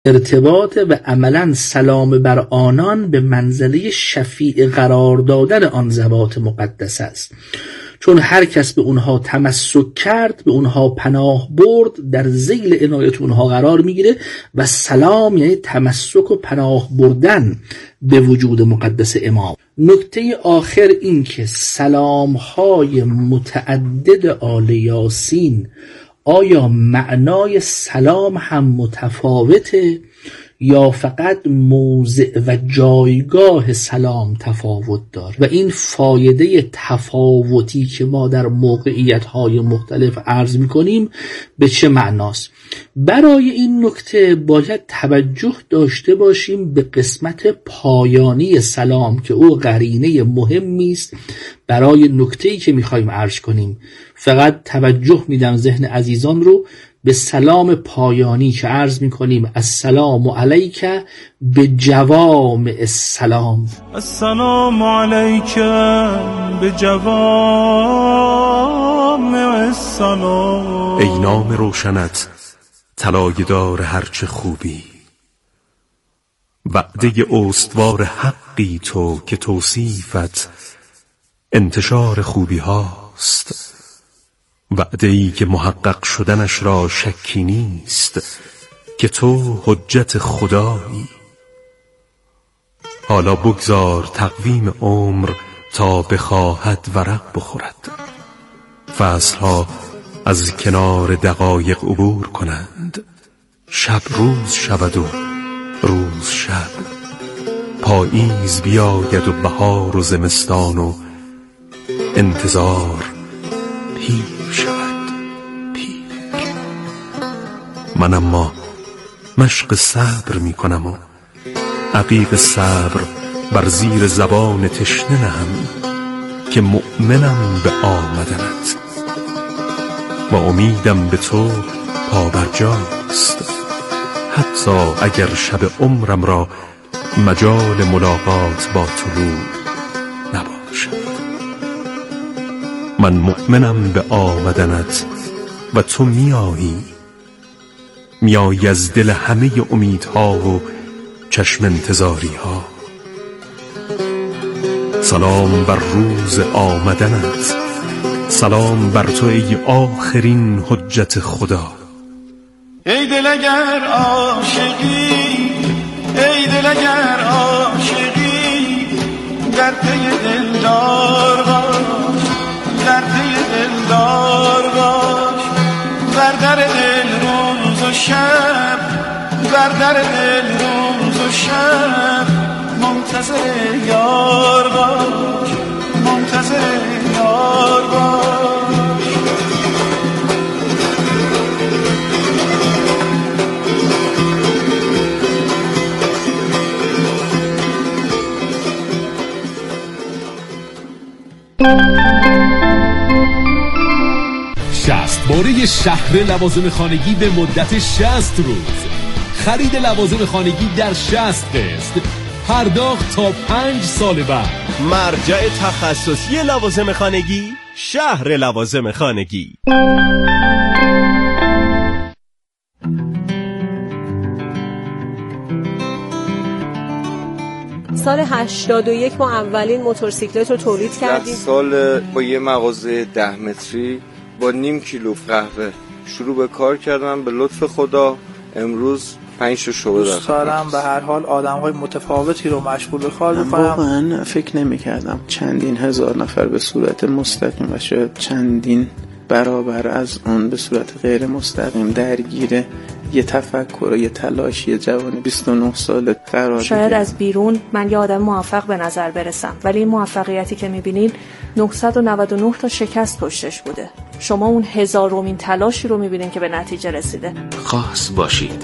ارتباط و عملا سلام بر آنان به منزله شفیع قرار دادن آن ذوات مقدس است، چون هر کس به اونها تمسک کرد، به اونها پناه برد، در ذیل عنایت اونها قرار میگیره و سلام یعنی تمسک و پناه بردن به وجود مقدس امام. نکته آخر این که سلام‌های متعدد آل یاسین آیا معنای سلام هم متفاوته یا فقط موضع و جایگاه سلام تفاوت داره و این فایده تفاوتی که ما در موقعیت‌های مختلف عرض می‌کنیم به چه معناست؟ برای این نکته باید توجه داشته باشیم به قسمت پایانی سلام که او قرینه مهمی است برای نکته‌ای که می‌خوایم عرض کنیم. فقط توجه میدم ذهن عزیزان رو به سلام پایانی که عرض میکنیم السلام علیک به جوامع السلام. السلام علیک به جوامع السلام. ای نام روشنت طلای دار هرچه خوبی، وعده استوار حقی تو که توصیفت انتشار خوبی هاست، وعده ای که محقق شدنش را شکی نیست که تو حجت خدایی. حالا بگذار تقویم عمر تا بخواهد ورق بخورد، فصلها از کنار دقایق عبور کنند، شب روز شود و روز شب، پاییز بیاید و بهار و زمستان و انتظار پیر شود پیر. من اما مشق صبر می کنم و عقیق صبر بر زیر زبان تشنه نهم که مؤمنم به آمدنت و امیدم به تو پابرجاست، حتی اگر شب عمرم را مجال ملاقات با طلوع نباشد. من مؤمنم به آمدنت و تو میایی از دل همه امیدها و چشم انتظاری ها. سلام بر روز آمدنت، سلام بر تو ای آخرین حجت خدا. ای دل اگر عاشقی، ای دل اگر عاشقی، در پی دلدار باش، در پی دلدار باش، بر در دل روز و شب، بر در دل روز و شب، منتظر یار باش، منتظر یار باش. باره شهر لوازم خانگی به مدت 60 روز. خرید لوازم خانگی در 60 قسط، پرداخت تا 5 سال بعد. مرجع تخصصی لوازم خانگی، شهر لوازم خانگی. سال 81 ما اولین موتورسیکلت رو تولید کردیم. سال با یه مغازه 10 متری با نیم کیلو قهوه شروع به کار کردم. به لطف خدا امروز 5 شعبه دارم. دوست دارم به هر حال آدم‌های متفاوتی رو مشغول به کار بکنم. واقعا فکر نمی‌کردم چندین هزار نفر به صورت مستقیم و شاید چندین برابر از اون به صورت غیر مستقیم درگیر یه تفکر و یه تلاشی جوان 29 ساله قرار شاید بگیرم. از بیرون من یه آدم موفق به نظر برسم، ولی این موفقیتی که می‌بینین 999 تا شکست پشتش بوده. شما اون هزارمین تلاشی رو می‌بینین که به نتیجه رسیده. خاص باشید.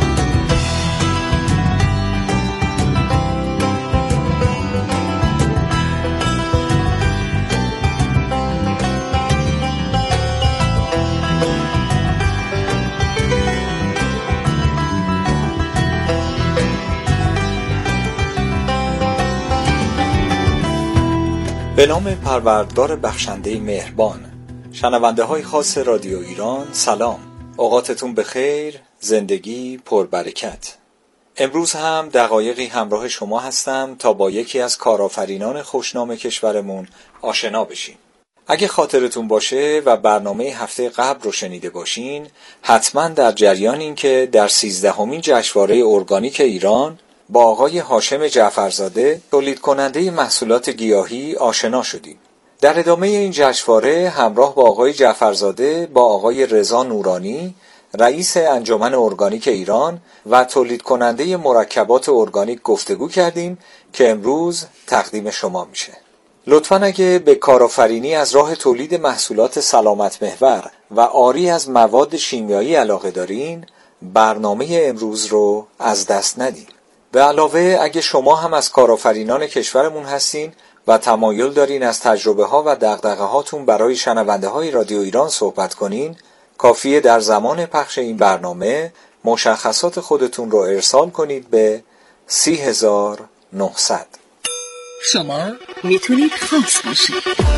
به نام پروردگار بخشنده مهربان. شنونده های خاص رادیو ایران سلام، اوقاتتون بخیر، زندگی پربرکت. امروز هم دقایقی همراه شما هستم تا با یکی از کارآفرینان خوشنام کشورمون آشنا بشیم. اگه خاطرتون باشه و برنامه هفته قبل رو شنیده باشین، حتما در جریان این که در 13مین جشنواره ارگانیک ایران با آقای هاشم جعفرزاده تولید کننده محصولات گیاهی آشنا شدیم. در ادامه این جشنواره همراه با آقای جعفرزاده با آقای رضا نورانی رئیس انجمن ارگانیک ایران و تولید کننده مرکبات ارگانیک گفتگو کردیم که امروز تقدیم شما میشه. لطفاً اگه به کارآفرینی از راه تولید محصولات سلامت محور و عاری از مواد شیمیایی علاقه دارین، برنامه امروز رو از دست ندین. به علاوه اگه شما هم از کارآفرینان کشورمون هستین و تمایل دارین از تجربه ها و دغدغه هاتون برای شنونده های رادیو ایران صحبت کنین، کافیه در زمان پخش این برنامه مشخصات خودتون رو ارسال کنید به 30900. شما میتونید خاص باشید.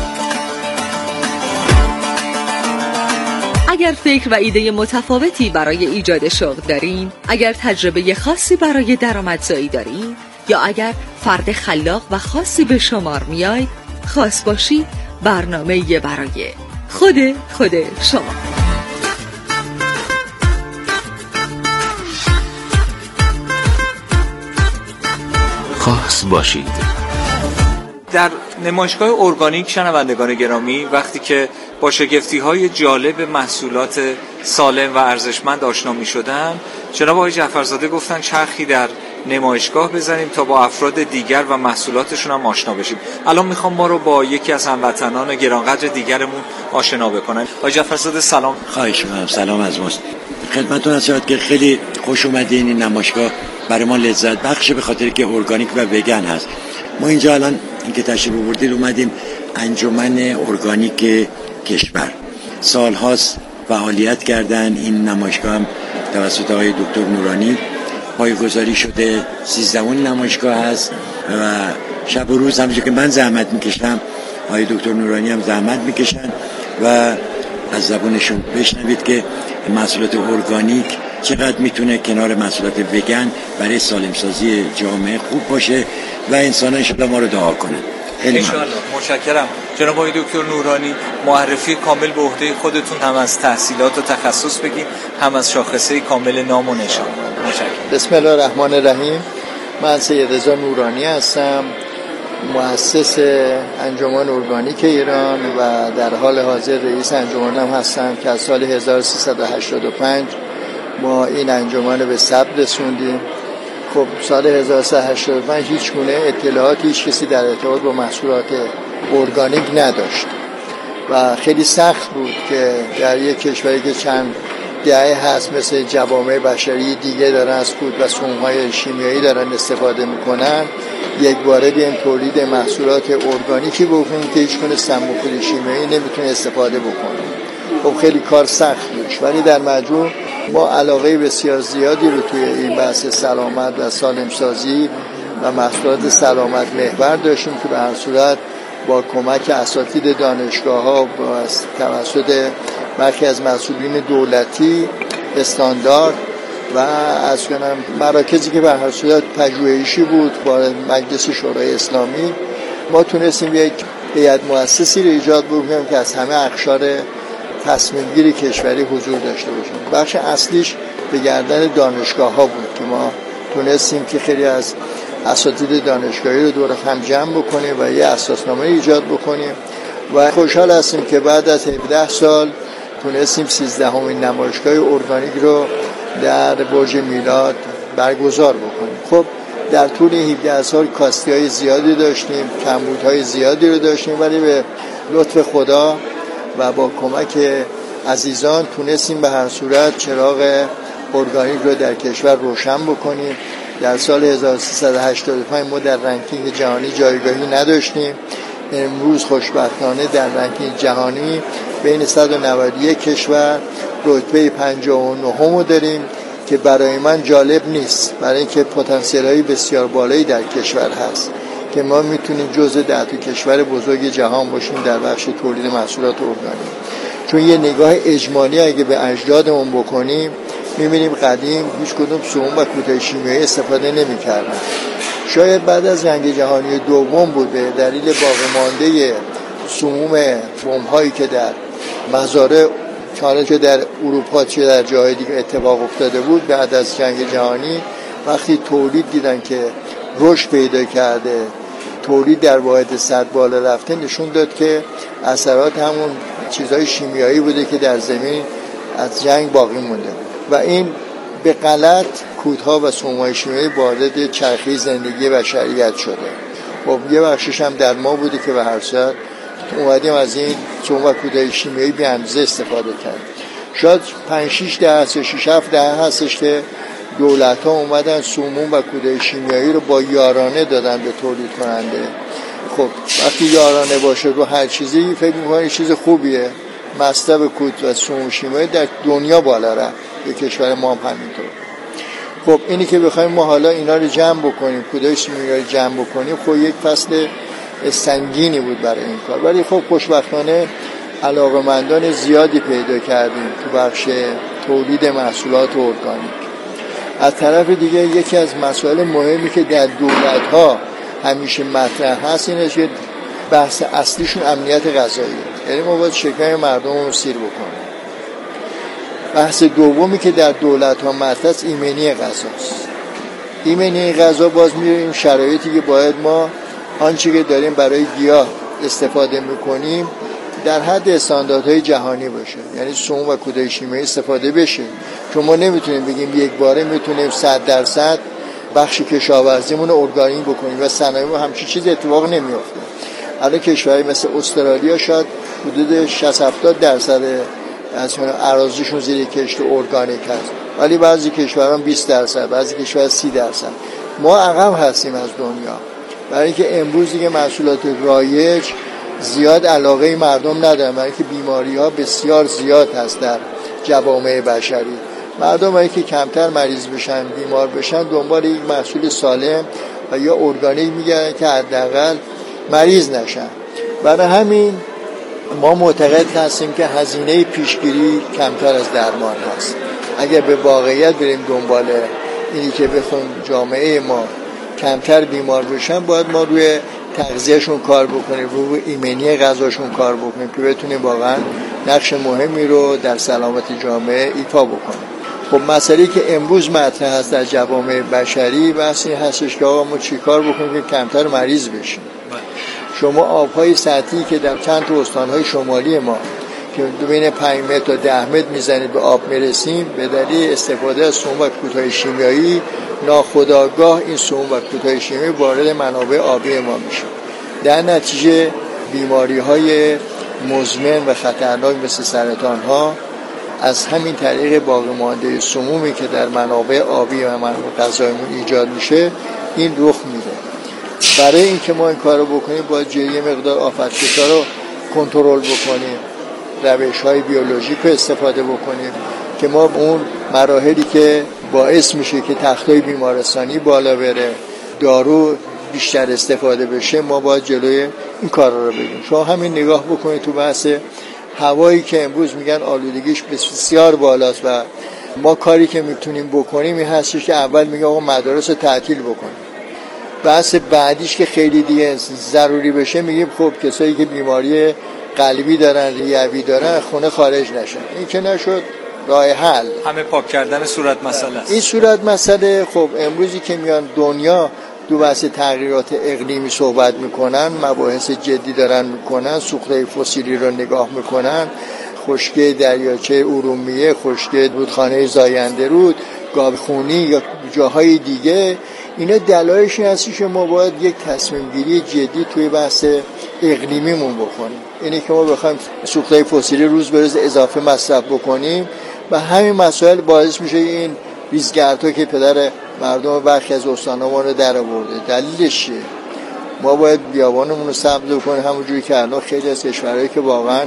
اگر فکر و ایده متفاوتی برای ایجاد شغل دارین، اگر تجربه خاصی برای درآمدزایی دارین، یا اگر فرد خلاق و خاصی به شمار میاید، خاص باشید برنامه برای خود شما. خاص باشید. در نمایشگاه ارگانیک شنوندگان گرامی، وقتی که با شگفتی‌های جالب محصولات سالم و ارزشمند آشنا می‌شدم، جناب آقای جعفرزاده گفتن چرخی در نمایشگاه بزنیم تا با افراد دیگر و محصولاتشون هم آشنا بشیم. الان میخوام ما رو با یکی از هموطنان گرانقدر دیگرمون آشنا بکنن. آقای جعفرزاده سلام. خواهش می‌کنم. سلام از ماست. خدمتتون هستم که خیلی خوش اومدین. این نمایشگاه برای ما لذت بخشه به خاطر که ارگانیک و وگن هست. ما اینجا الان اینکه تشریف آوردید اومدیم انجمن ارگانیک کشور. سال‌هاست فعالیت کردن. این نمایشگاه هم توسط آقای دکتر نورانی پایه‌گذاری شده. 13مین نمایشگاه هست و شب و روز همونجوری که من زحمت میکشم آقای دکتر نورانی هم زحمت میکشن و از زبونشون بشنوید که محصولات ارگانیک چقدر میتونه کنار محصولات وگن برای سالمسازی جامعه خوب باشه و انسان‌ها انشاءالله ما رو دعا کنن. انشاءالله. متشکرم. جناب آقای دکتر نورانی، معرفی کامل به عهده خودتون، هم از تحصیلات و تخصص بگین، هم از شاخصه کامل نام و نشان. متشکرم. بسم الله الرحمن الرحیم. من سید رضا نورانی هستم، مؤسس انجمن ارگانیک ایران و در حال حاضر رئیس انجمنم هستم که از سال 1385 ما این انجمن رو به ثبت رسوندیم. خب سال 1385 هیچ گونه اطلاعاتی هیچ کسی در ارتباط با محصولات ارگانیک نداشت و خیلی سخت بود که در یک کشوری که چند دهه هست مثل جوامع بشری دیگه دارن از کود و سموم‌های شیمیایی دارن استفاده میکنن، یک باره بیایم تولید محصولات ارگانیکی بکنیم که هیچ گونه سم و کود شیمیایی نمیتونه استفاده بکنه. خب خیلی کار سخت بود، ولی در مجموع ما علاقه بسیار زیادی رو توی این بحث سلامت و سالمسازی و محصولات سلامت محور داشتیم که به هر صورت با کمک اساتید دانشگاه‌ها و توسط برخی از مسئولین دولتی استاندارد و از کنم مراکزی که به هر صورت پژوهشی بود با مجلس شورای اسلامی ما تونستیم یک هیئت مؤسسی رو ایجاد بکنیم که از همه اقشار تصمیم گیری کشوری حضور داشته باشیم. بخش اصلیش به گردن دانشگاه‌ها بود که ما تونستیم که خیلی از اساتید دانشگاهی رو دور هم جمع بکنیم و یه اساسنامه ایجاد بکنیم و خوشحال هستیم که بعد از 17 سال تونستیم 13مین نمایشگاه ارگانیک رو در برج میلاد برگزار بکنیم. خب در طول 17 سال کاستی‌های زیادی داشتیم، کمبودهای زیادی رو داشتیم، ولی به لطف خدا و با کمک عزیزان تونستیم به هر صورت چراغ ارگانیک رو در کشور روشن بکنیم. در سال 1385 ما در رنکینگ جهانی جایگاهی نداشتیم. امروز خوشبختانه در رنکینگ جهانی بین 191 کشور رتبه 59 رو داریم که برای من جالب نیست، برای اینکه پتانسیل‌های بسیار بالایی در کشور هست که ما میتونیم جزء 10 کشور بزرگ جهان باشیم در بخش تولید محصولات ارگانیک. چون یه نگاه اجمالی اگه به اجدادمون بکنیم می‌بینیم قدیم هیچ کدوم سموم و کودهای شیمیایی استفاده نمی‌کردن. شاید بعد از جنگ جهانی دوم بود به دلیل باقی مانده سموم بمب‌هایی که در مزارع که در اروپا چه در جای دیگه اتفاق افتاده بود، بعد از جنگ جهانی وقتی تولید دیدن که رشد پیدا کرده، تولید در واحد صد بالا رفته، نشون داد که اثرات همون چیزهای شیمیایی بوده که در زمین از جنگ باقی مونده و این به غلط کودها و سموم‌های شیمیایی وارد چرخه زندگی بشریت شده. خب یه بخشش هم در ما بوده که به هر صورت اومدیم از این سموم و کودهای شیمیایی به اندازه استفاده کردیم. شاید 5-6 دهه یا 6-7 دهه هستش که دولت‌ها اومدن سموم و کودهای شیمیایی رو با یارانه دادن به تولید کننده. خب وقتی یارانه باشه رو هر چیزی فکر می‌کنی چیز خوبیه. مصرف کود و سموم شیمیایی در دنیا بالا رفت، به کشور ما هم همینطور. خب اینی که بخوایم ما حالا اینا رو جمع بکنیم، کودهای شیمیایی رو جمع بکنیم، خب یک فصل سنگینی بود برای این کار، ولی خب خوشبختانه علاقه‌مندان زیادی پیدا کردیم تو بخش تولید محصولات ارگانیک. از طرف دیگه یکی از مسائل مهمی که در دولت‌ها همیشه مطرح هست اینه که بحث اصلیشون امنیت غذاییه، یعنی ما باید شکم مردم رو سیر بکنیم. بحث دومی که در دولت‌ها مطرح است ایمنی غذاست. ایمنی غذا باز می‌بینیم شرایطی که باید ما آنچه که داریم برای گیاه استفاده می‌کنیم در حد استانداردهای جهانی باشه، یعنی سموم و کودهای شیمیایی استفاده بشه، چون ما نمیتونیم بگیم یک باره میتونیم 100% بخش کشاورزیمون رو ارگانیک بکنیم و صنایع همچین چیز اتفاق نمیفته. الان کشورهای مثل استرالیا شاید حدود 60-70% از اراضیشون زیر کشت ارگانیک هست، ولی بعضی کشورها 20%، بعضی کشورها 30%. ما عقب هستیم از دنیا، برای اینکه امروز دیگه محصولات رایج زیاد علاقه مردم ندارن، برای اینکه بیماری‌ها بسیار زیاد هست در جوامع بشری. مردم هایی که کمتر مریض بشن، بیمار بشن، دنبال یک محصول سالم و یا ارگانیک میگردن که حداقل مریض نشن. برای همین ما معتقد هستیم که هزینه پیشگیری کمتر از درمان هست. اگر به واقعیت بریم دنبال اینی که بخوایم جامعه ما کمتر بیمار بشن، باید ما روی تغذیهشون کار بکنیم، روی ایمنی غذاشون کار بکنیم که بتونیم واقعا نقش مهمی رو در سلامت جامعه ایفا بکنیم. خب مسئله‌ای که امروز مطرح هست در جوامع بشری بحثی هستش که آقا ما چیکار بکنیم که کمتر مریض بشیم. شما آب‌های سطحی که در چند تا استان‌های شمالی ما که بین 5 متر تا 10 متر میزنید به آب میرسیم، به دلیل استفاده از سموم و کودهای شیمیایی ناخودآگاه این سموم و کودهای شیمیایی وارد منابع آبی ما میشه. در نتیجه بیماری‌های مزمن و خطرناک مثل سرطان‌ها از همین طریق باقی مانده سمومی که در منابع آبی و منابع غذاییمون ایجاد میشه این رخ میده. برای اینکه ما این کارو بکنیم باید یه مقدار آفتکشا رو کنترل بکنیم، روش‌های بیولوژیک رو استفاده بکنیم که ما اون مراحلی که باعث میشه که تختای بیمارستانی بالا بره، دارو بیشتر استفاده بشه، ما باید جلوی این کارا رو بگیریم. شما همین نگاه بکنید تو بحث هوایی که امروز میگن آلودگیش بسیار بالاست و ما کاری که میتونیم بکنیم این هستش که اول میگه آقا مدارس رو تعطیل بکنیم. بحث بعدیش که خیلی دیگه ضروری بشه میگیم خب کسایی که بیماری قلبی دارن، ریوی دارن، خونه خارج نشن. این که نشد راه حل همه پاک کردن صورت مسئله است. این صورت مسئله خب امروزی که میان دنیا دو بحث تغییرات اقلیمی صحبت میکنن، مباحث جدی دارن میکنن، سوختهای فسیلی رو نگاه میکنن، خشکی دریاچه ارومیه، خشکی رودخانه زاینده رود، گاوخونی یا جاهای دیگه، اینا دلایلش این هستی که ما باید یک تصمیم گیری جدی توی بحث اقلیمیمون بکنیم. اینه که ما بخوایم سوختهای فسیلی روز به روز اضافه مصرف بکنیم و همین مسائل باعث میشه این ریزگردها که پدر مردم برخی از استان‌ها رو در آورده. دلیلش چیه؟ ما باید بیابانمون رو سبز بکنیم، همونجوری که الان خیلی از کشورهایی که واقعا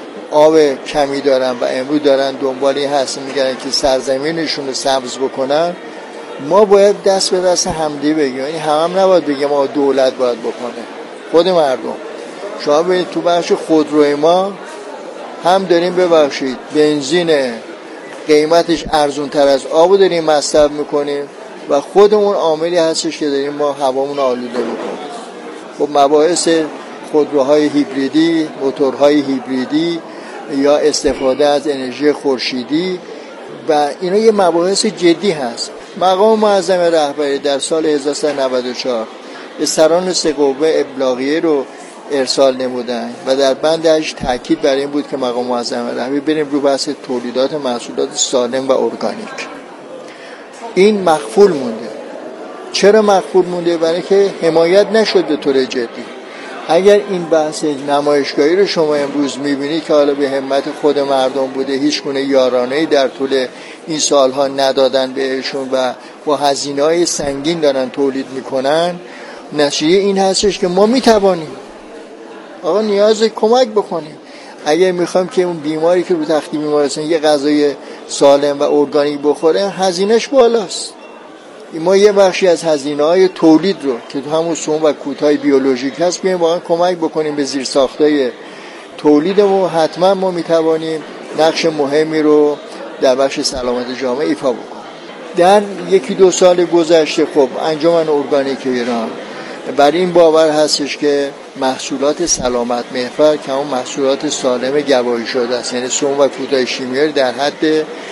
آب کمی دارن و امروز دارن دنبال این هستن میگن که سرزمینشون رو سبز بکنن. ما باید دست به دست همدیگه بگیم، یعنی هم نباید بگیم ما دولت باید بکنه، خود مردم. شما ببینید تو بخش خودروی ما هم داریم ببخشید بنزین قیمتش ارزون تر از آب داریم مصرف میکنیم و خودمون عاملی هستش که داریم ما هوامون آلوده میکنیم. خب مباحث خودروهای هیبریدی، موتورهای هیبریدی یا استفاده از انرژی خورشیدی و اینا یه مباحث جدی هست. مقام معظم رهبری در سال 1394 به سران سه قوه ابلاغیه رو ارسال نمودن و در بند 8 تاکید بر این بود که مقام معظم رهبری بریم رو بحث تولیدات محصولات سالم و ارگانیک. این مخفول مونده. چرا مخفول مونده؟ برای که حمایت نشد به طور جدی. اگر این بحث نمایشگاهی رو شما امروز میبینید که حالا به همت خود مردم بوده، هیچ گونه یارانه‌ای در طول این سالها ندادن بهشون و با هزینه‌های سنگین دارن تولید میکنن، نتیجه این هستش که ما میتوانیم آقا نیاز کمک بکنیم. اگر میخوایم که اون بیماری که رو تخت بیمارستان یه غذای سالم و ارگانیک بخوره، هزینهش بالاست. ما یه بخشی از هزینه‌های تولید رو که تو همون سوم و کودهای بیولوژیک هست بیایم واقعا کمک بکنیم به زیرساخت‌های تولیدمون، حتما ما میتوانیم نقش مهمی رو در بخش سلامت جامعه ایفا بکنیم. در 1-2 سال گذشته خب انجمن ارگانیک ایران بر این باور هستش که محصولات سلامت محور که اون محصولات سالم گواهی شده است، یعنی سم و کودهای شیمیایی در حد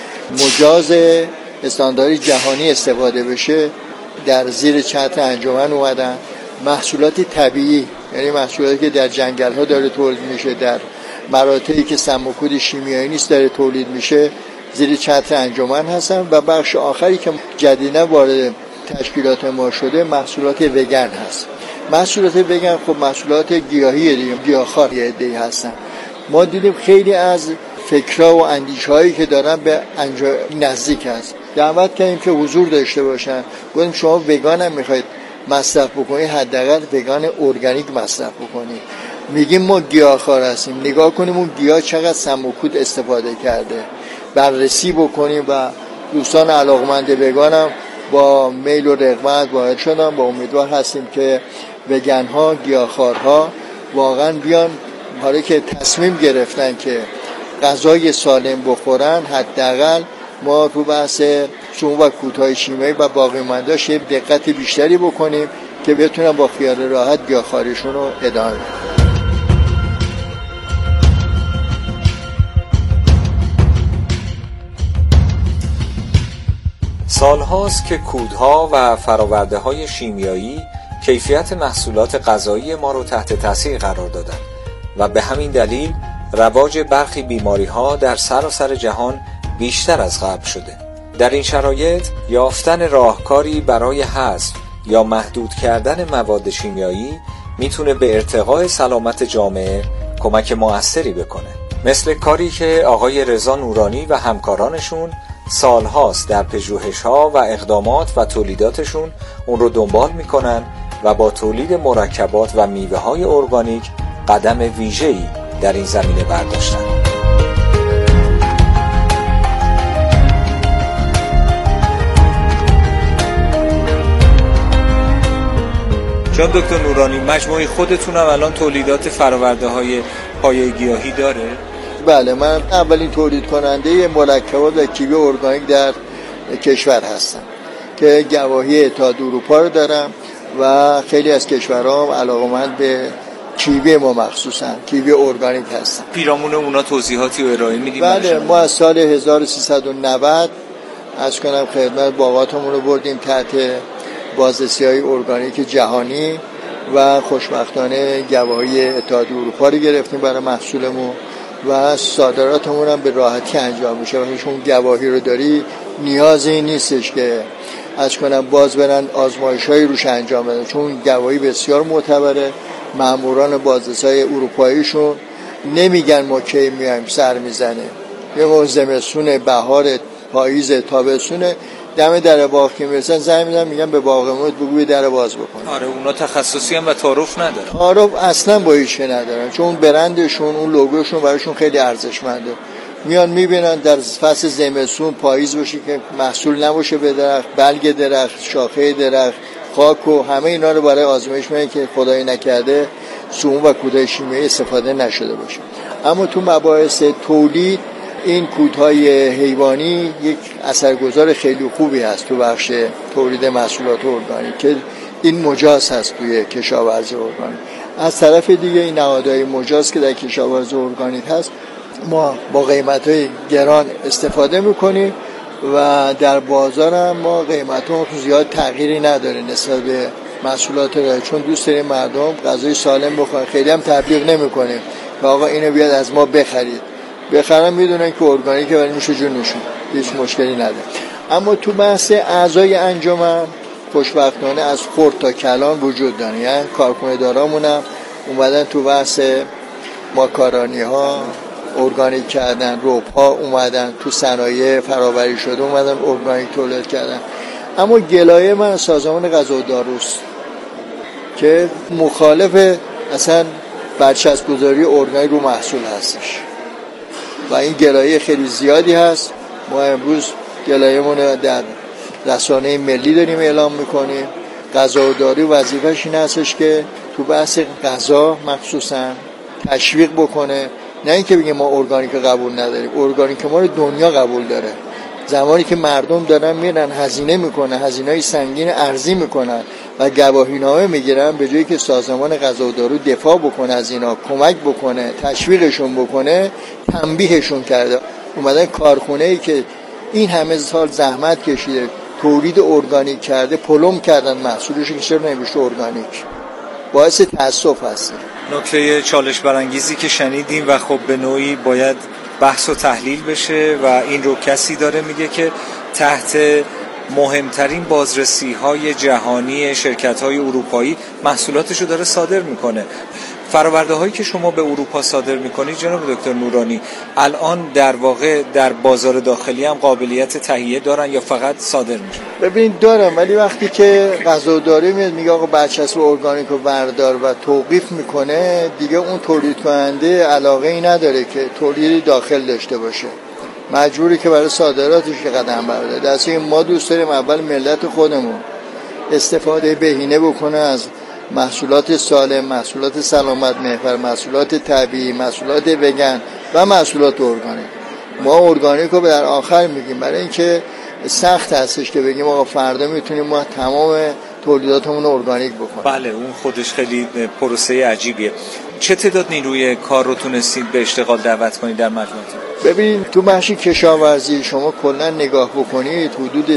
مجاز استانداردی جهانی استفاده بشه، در زیر چتر انجمن اومدن. محصولات طبیعی یعنی محصولاتی که در جنگل ها داره تولید میشه، در مراتعی که سم و کود شیمیایی نیست داره تولید میشه، زیر چتر انجمن هستن. و بخش آخری که جدیداً وارد تشکیلات ما شده محصولات وگن هست. محصولات وگن خب محصولات گیاهی دیگه، گیاهخوار عده‌ای هستن. ما دیدیم خیلی از فکرها و اندیشه‌هایی که دارن به نزدیک است. دعوت کردیم که حضور داشته باشن. گفتیم شما وگان هم میخواید مصرف بکنید، حداقل وگان ارگانیک مصرف بکنید. میگیم ما گیاهخوار هستیم، نگاه کنیم اون گیاه چقدر سم و کود استفاده کرده، بررسی بکنیم و دوستان علاقمند وگان هم با میل و رغبت وارد شدن. با امیدوار هستیم که وگن ها، گیاهخوارها واقعا بیان، حالا که تصمیم گرفتن که غذای سالم بخورن، حداقل ما رو بحث سموم و کودهای شیمیایی و باقی مانده‌اش دقت بیشتری بکنیم که بتونن با خیال راحت گیاهخواریشون رو ادامه بدن. سالهاست که کودها و فرآورده‌های شیمیایی کیفیت محصولات غذایی ما رو تحت تاثیر قرار دادن و به همین دلیل رواج برخی بیماری‌ها در سراسر جهان بیشتر از قبل شده. در این شرایط یافتن راهکاری برای حذف یا محدود کردن مواد شیمیایی میتونه به ارتقاء سلامت جامعه کمک موثری بکنه، مثل کاری که آقای رضا نورانی و همکارانشون سالهاست در پژوهش‌ها و اقدامات و تولیداتشون اون رو دنبال میکنن و با تولید مرکبات و میوه‌های ارگانیک قدم ویژه‌ای در این زمینه برداشتن. جان دکتر نورانی، مجموعه خودتون هم الان تولیدات فرآورده‌های پایه گیاهی داره؟ بله، من اولین تولید کننده مرکبات و کیوی ارگانیک در کشور هستم که گواهی اتحادیه اروپا رو دارم و خیلی از کشورها هم علاقه‌مند به کیوی ما مخصوصا کیوی ارگانیک هستن. پیرامون اونا توضیحاتی و ارائه میدیم؟ بله، ما از سال 1390 از کنم خدمت باغاتمون رو بردیم تحت بازرسی‌های ارگانیک جهانی و خوشبختانه گواهی اتحادیه اروپا رو گرفتیم برای محصولمون و صادراتمون هم به راحتی انجام میشه. وقتی شما گواهی رو داری نیازی نیستش که از کنم باز برن آزمایش‌های روش انجام بدن، چون گواهی بسیار معتبره. ماموران بازرسای اروپاییشون نمیگن ما کی میایم سر میزنه، یه زمستون، بهار، پاییز، تابستون، دم در باغ که میرسن زنگ میزنن میگن به باغمون بگو در باز بکنه. آره، اونا تخصصی هم و تعارف ندارن. تعارف اصلا با هیچ ندارن، چون برندشون، اون لوگوشون براشون خیلی ارزشمنده. میان میبینن در فصل زمستون، پاییز باشه که محصول نباشه به درخت، برگ درخت، شاخه درخت، خاک و همه اینا رو برای آزمایش میگن که خدای نکرده سموم و کودهای شیمیایی استفاده نشده باشه. اما تو مباحث تولید این کودهای حیوانی یک اثرگذار خیلی خوبی هست تو بخش تولید محصولات ارگانیک که این مجاز هست توی کشاورزی ارگانیک. از طرف دیگه این نهادهای مجاز که در کشاورزی ارگانیک هست ما با قیمت‌های گران استفاده می‌کنیم و در بازار هم ما قیمت‌ها زیاد تغییری نداره نسبت به محصولات غیر، چون دوست داریم مردم غذای سالم بخورن. خیلی هم تبلیغ نمی‌کنیم و آقا اینو بیاد از ما بخرید. بخرن میدونن که ارگانیکه ولی نوش جونشون هیچ مشکلی نداره. اما تو بحث اعضای انجمن خوشبختانه از خرد تا کلان وجود داره، یعنی کارخونه دارامون هم اومدن تو بحث ماکارونی ها ارگانیک کردن، رب ها اومدن تو صنایع فرآوری شده اومدن ارگانیک تولید کردن. اما گلایه من سازمان غذا و داروست که مخالف اصلا برچسب‌گذاری ارگانیک رو محصول هستش و این گلایه خیلی زیادی هست. ما امروز گلایه‌مون در رسانه ملی داریم اعلام میکنیم. غذا و دارو وظیفه‌ش این هستش که تو بحث غذا مخصوصا تشویق بکنه، نه اینکه بگه ما ارگانیک قبول نداریم. ارگانیک ما رو دنیا قبول داره. زمانی که مردم دارن میرن هزینه میکنن، هزینه‌های سنگین ارزی میکنن و گواهینامه میگیرن، به جایی که سازمان غذا و دارو دفاع بکنه از اینا، کمک بکنه، تشویقشون بکنه، تنبیهشون کرده. اومدن کارخونه‌ای که این همه سال زحمت کشیده تولید ارگانیک کرده پلم کردن محصولش که چرا نمیشه ارگانیک. باعث تأسف هست. نکته چالش برانگیزی که شنیدیم و خب به نوعی باید بحث و تحلیل بشه و این رو کسی داره میگه که تحت مهمترین بازرسی‌های جهانی شرکت‌های اروپایی محصولاتشو داره صادر میکنه. فرآورده‌هایی که شما به اروپا صادر میکنید جناب دکتر نورانی الان در واقع در بازار داخلی هم قابلیت تهیه دارن یا فقط صادر میشن؟ ببین دارم، ولی وقتی که غذا و دارو میاد میگه آقا برچسب ارگانیک رو بردار و توقیف میکنه، دیگه اون تولید کننده علاقه ای نداره که تولید داخل داشته باشه، مجبوری که برای صادراتش قدم برداره. در اصل ما دوست داریم اول ملت خودمون استفاده بهینه بکنه از محصولات سالم، محصولات سلامت محور، محصولات طبیعی، محصولات وگن و محصولات ارگانیک. ما ارگانیک رو در آخر میگیم برای اینکه سخت هستش که بگیم آقا فردا میتونیم ما تمام تولیداتمون رو ارگانیک بکنیم. بله اون خودش خیلی پروسه عجیبیه. چه تعداد نیروی کار رو تونستید به اشتغال دعوت کنید در مجموعتون؟ ببینید تو بخش کشاورزی شما کلا نگاه بکنید حدود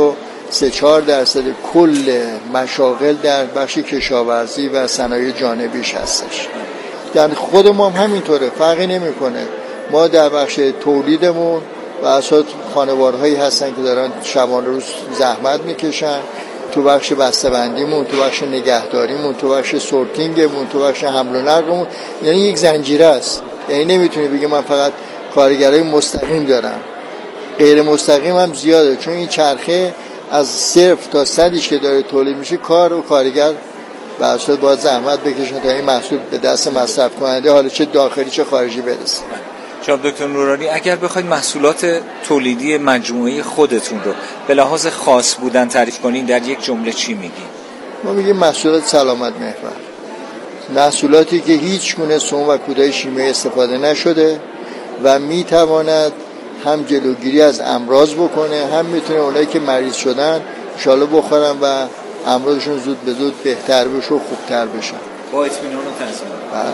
33-4% کل مشاغل در بخش کشاورزی و صنایع جانبیش هستش. در خود ما هم همینطوره، فرقی نمیکنه. ما در بخش تولیدمون و اساس خانوارهایی هستن که دارن شبانه روز زحمت میکشن، تو بخش بسته‌بندیمون، تو بخش نگهداریمون، تو بخش سورتینگمون، تو بخش حمل و نقلمون، یعنی یک زنجیره است. یعنی نمیتونی بگی من فقط کارگرای مستقیم دارم، غیر مستقیم هم زیاده، چون این چرخه از 0 تا 100 که داره تولید میشه کار و کارگر به اصل باید زحمت بکشن تا این محصول به دست مصرف کننده حالا چه داخلی چه خارجی برسه. جناب دکتر نورانی اگر بخواید محصولات تولیدی مجموعه خودتون رو به لحاظ خاص بودن تعریف کنین در یک جمله چی میگین؟ ما میگیم محصولات سلامت محور، محصولاتی که هیچ گونه سم و کودهای شیمیایی استفاده نشده و میتواند هم جلوگیری از امراض بکنه، هم میتونه اونایی که مریض شدن ان شاءالله بخورن و امراضشون زود به زود بهتر بشه و خوبتر بشن با اطمینان و تضمین.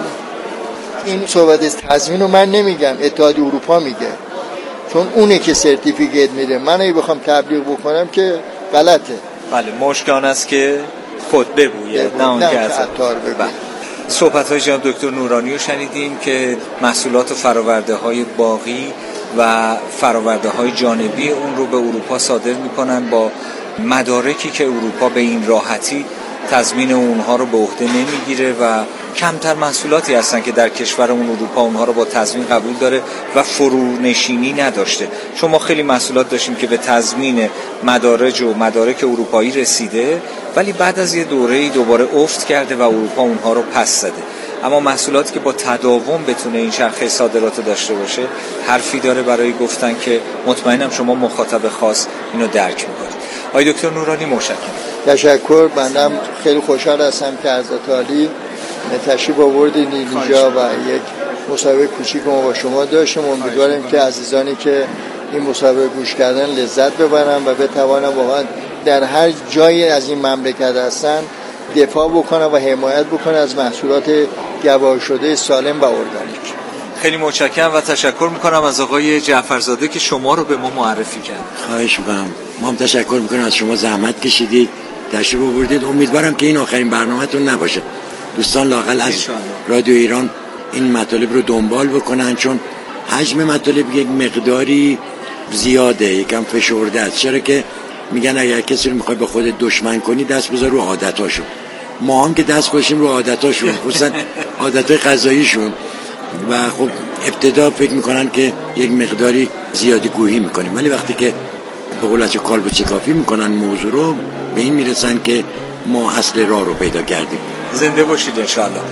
این صحبت از تضمین رو من نمیگم، اتحادیه اروپا میگه، چون اونه که سرتیفیکیت میده. من اگه بخوام تبلیغ بکنم که غلطه. بله مشکان است که خود بگوید نه اون که از عطار بگوید. صحبت‌های جناب دکتر نورانی رو شنیدیم که محصولات و فرآورده‌های باغی و فرآورده‌های جانبی اون رو به اروپا صادر می‌کنن با مدارکی که اروپا به این راحتی تضمین اونها رو به عهده نمیگیره و کمتر محصولاتی هستن که در کشورمون اروپا اونها رو با تضمین قبول داره و فرونشینی نداشته. شما خیلی محصولات داشتیم که به تضمین مدارج و مدارک اروپایی رسیده ولی بعد از یه دوره‌ای دوباره افت کرده و اروپا اونها رو پس زده. اما محصولاتی که با تداوم بتونه این چرخه صادرات داشته باشه حرفی داره برای گفتن که مطمئنم شما مخاطب خاص اینو درک می‌کنید. آقای دکتر نورانی متشکرم. تشکر. بنده خیلی خوشحال هستم که از عالی تشریف آوردید اینجا و یک مصاحبه کوچیک ما با شما داشتیم. امیدواریم که عزیزانی که این مصاحبه گوش کردن لذت ببرن و بتوانن واقعا در هر جایی از این مملکت هستن دفاع بکنن و حمایت بکنن از محصولات گوارا شده سالم و ارگانیک. خیلی متشکرم و تشکر میکنم از آقای جعفرزاده که شما رو به ما معرفی کرد. خواهش میکنم. ما هم تشکر میکنم از شما، زحمت کشیدید، تشریف آوردید. امیدوارم که این آخرین برنامه‌تون نباشه. دوستان لااقل از رادیو ایران این مطالب رو دنبال بکنن، چون حجم مطالب یک مقداری زیاده، یکم فشرده است. چرا که میگن اگر کسی رو میخوای به خودت دشمن کنی دست بذار رو عادتاشون. ما هم که دست گذاشتیم رو عادتاشون، خصوصا عادتهای غذاییشون، و خب ابتدا فکر میکنن که یک مقداری زیادی گویی میکنیم، ولی وقتی که به قول بچه کالبد چکافی میکنن موضوع رو، به این میرسن که ما اصل راه رو پیدا کردیم. زنده باشید انشاءالله.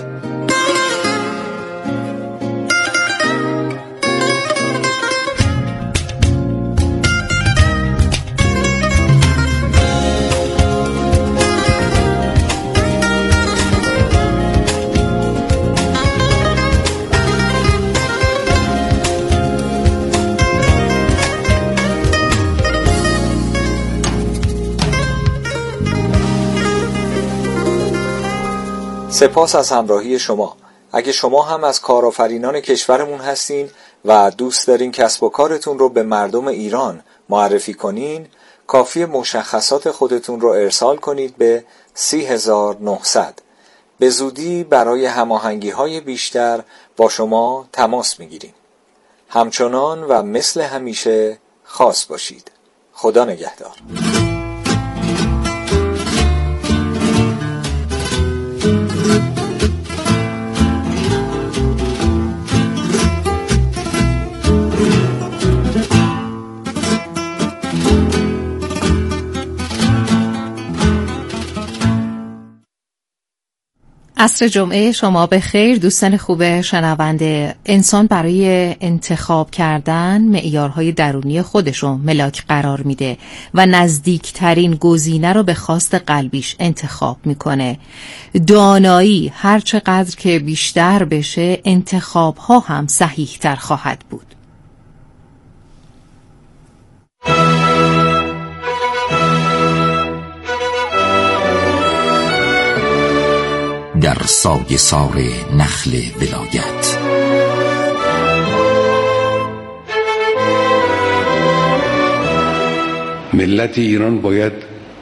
سپاس از همراهی شما. اگه شما هم از کارآفرینان کشورمون هستین و دوست دارین کسب و کارتون رو به مردم ایران معرفی کنین، کافی مشخصات خودتون رو ارسال کنید به 30900. به زودی برای هماهنگی‌های بیشتر با شما تماس میگیریم. همچنان و مثل همیشه خاص باشید. خدا نگهدار. عصر جمعه شما به خیر دوستان خوب شنونده. انسان برای انتخاب کردن معیارهای درونی خودشو ملاک قرار میده و نزدیکترین گزینه رو به خواست قلبیش انتخاب میکنه. دانایی هر چقدر که بیشتر بشه انتخابها هم صحیح تر خواهد بود. در سایه سار نخل ولایت ملت ایران باید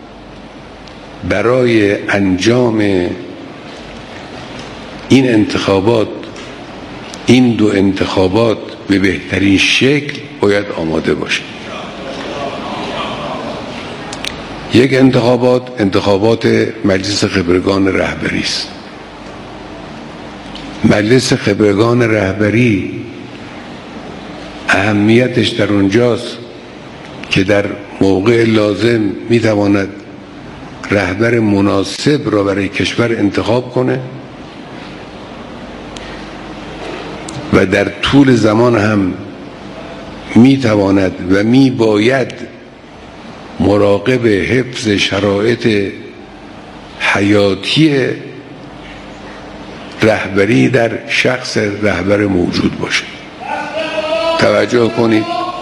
برای انجام این انتخابات، این دو انتخابات به بهترین شکل باید آماده باشه. یک انتخابات مجلس خبرگان رهبری است. مجلس خبرگان رهبری اهمیتش در اونجاست که در موقع لازم میتواند رهبر مناسب را برای کشور انتخاب کنه و در طول زمان هم میتواند و میباید مراقب حفظ شرایط حیاتی رهبری در شخص رهبر موجود باشه. توجه کنید،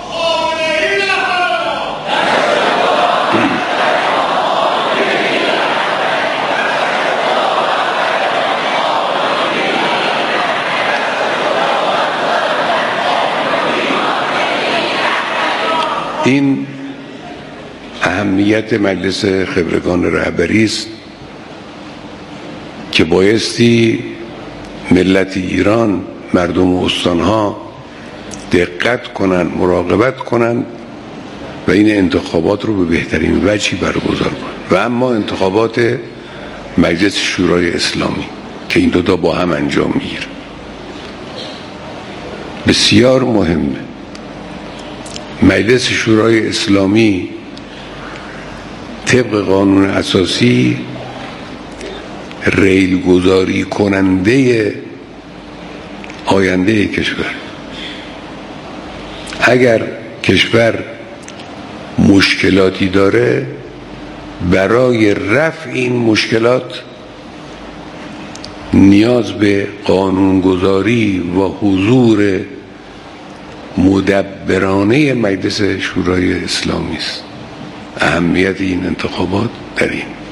این اهمیت مجلس خبرگان رهبری است که بایستی ملت ایران، مردم استانها دقت کنند، مراقبت کنند و این انتخابات رو به بهترین وجهی برگزار کنند. و اما انتخابات مجلس شورای اسلامی که این دوتا با هم انجام میگیره بسیار مهمه. مجلس شورای اسلامی طبق قانون اساسی ریل گذاری کننده آینده کشور. اگر کشور مشکلاتی داره، برای رفع این مشکلات نیاز به قانونگذاری و حضور مدبرانه مجلس شورای اسلامی است. اهمیت این انتخابات در این